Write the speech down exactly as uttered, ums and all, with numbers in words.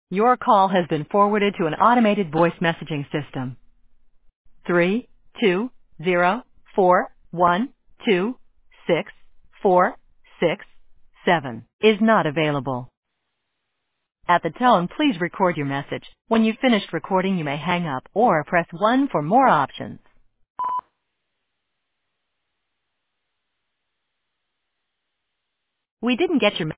Your call has been forwarded to an automated voice messaging system. Three two zero four one two six four six seven is not available. At the tone, please record your message. When you've finished recording, you may hang up or press one for more options. We didn't get your